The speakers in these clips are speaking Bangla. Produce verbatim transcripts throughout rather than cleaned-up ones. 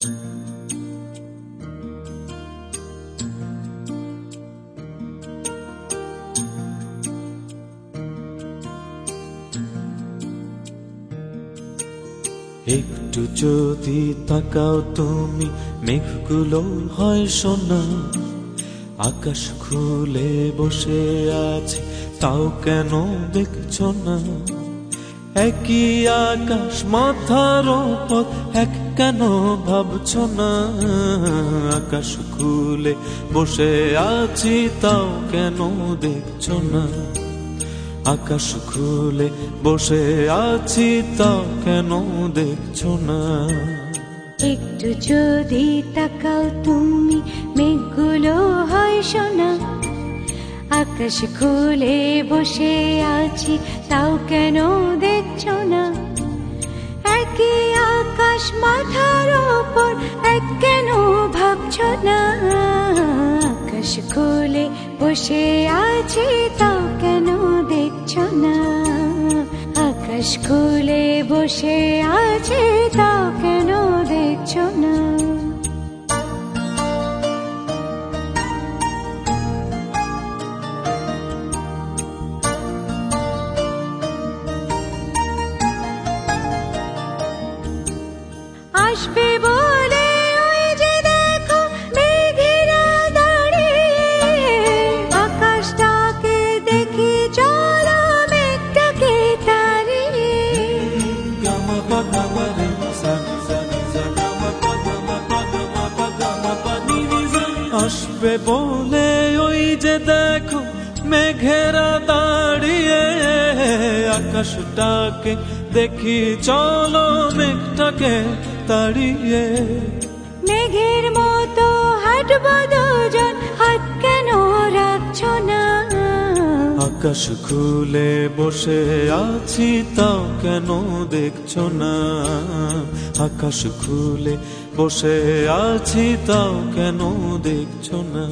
একটু যদি তাকাও তুমি, মেঘগুলো হয় সোনা। আকাশ খুলে বসে আছে, তাও কেন দেখছো না? একই আকাশ মাথার উপর, এক কেন ভাবছো না? আকাশ খুলে বসে আছি, তাও কেন দেখছো না? আকাশ খুলে বসে আছি, তাও কেন দেখছো না? একটু যদি তাকাও তুমি, মেঘগুলো হয় সোনা। আকাশ খুলে বসে আছি, তাও কেন দেখছো না? একই আকাশ মাথার উপর, এক কেন ভাবছো না? আকাশ খুলে বসে আছি, তাও কেন দেখছো না? আকাশ খুলে বসে আছে, তাও কেন দেখছো না? আসবে বলে ওই যে দেখো মেঘেরা দাঁড়িয়ে, আকাশটাকে দেখি চলো মেঘটাকে তাড়িয়ে। আসবে বলে ওই যে দেখো মেঘেরা দাঁড়িয়ে, আকাশটাকে দেখি চলো মেঘটাকে তাড়িয়ে। মেঘের মতো হাঁটবো দুজন, হাত কেন রাখছো না? আকাশ খুলে বসে আছি, তাও কেন দেখছো না? আকাশ খুলে বসে আছি, তাও কেন দেখছো না?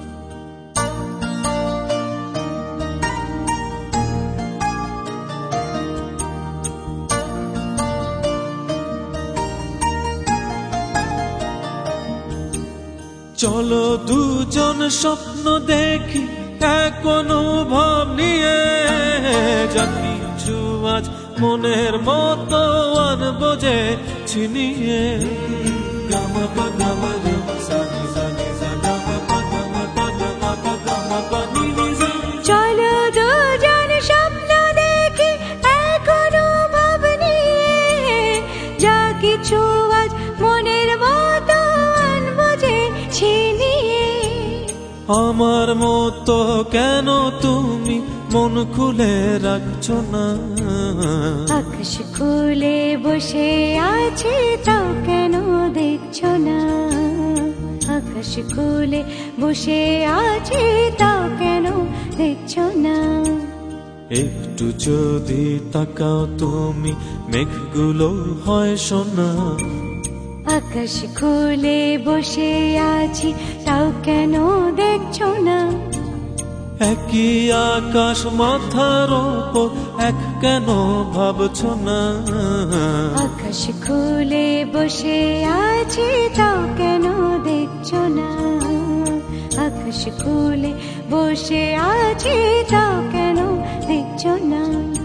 চলো দুজন স্বপ্ন দেখি এক অনুভব নিয়ে, যা কিছু আজ মনের মতো আনবো যে ছিনিয়ে। চলো দুজন স্বপ্ন দেখি এক অনুভব নিয়ে, যা কিছু আজ মনের মতো আনবো যে ছিনিয়ে। আমার মতো কেন তুমি মন খুলে রাখছো না? আকাশ খুলে বসে আছে, তাও কেন দেখছো না? আকাশ খুলে বসে আছে, তাও কেন দেখছো না? একটু যদি তাকাও তুমি, মেঘগুলো হয় সোনা। আকাশ খুলে বসে আছি, তাও কেন দেখছো না? একই আকাশ মাথার উপর, এক কেন ভাবছো না? আকাশ খুলে বসে আছি, তাও কেন দেখছো না? আকাশ খুলে বসে আছি, তাও কেন দেখছো না?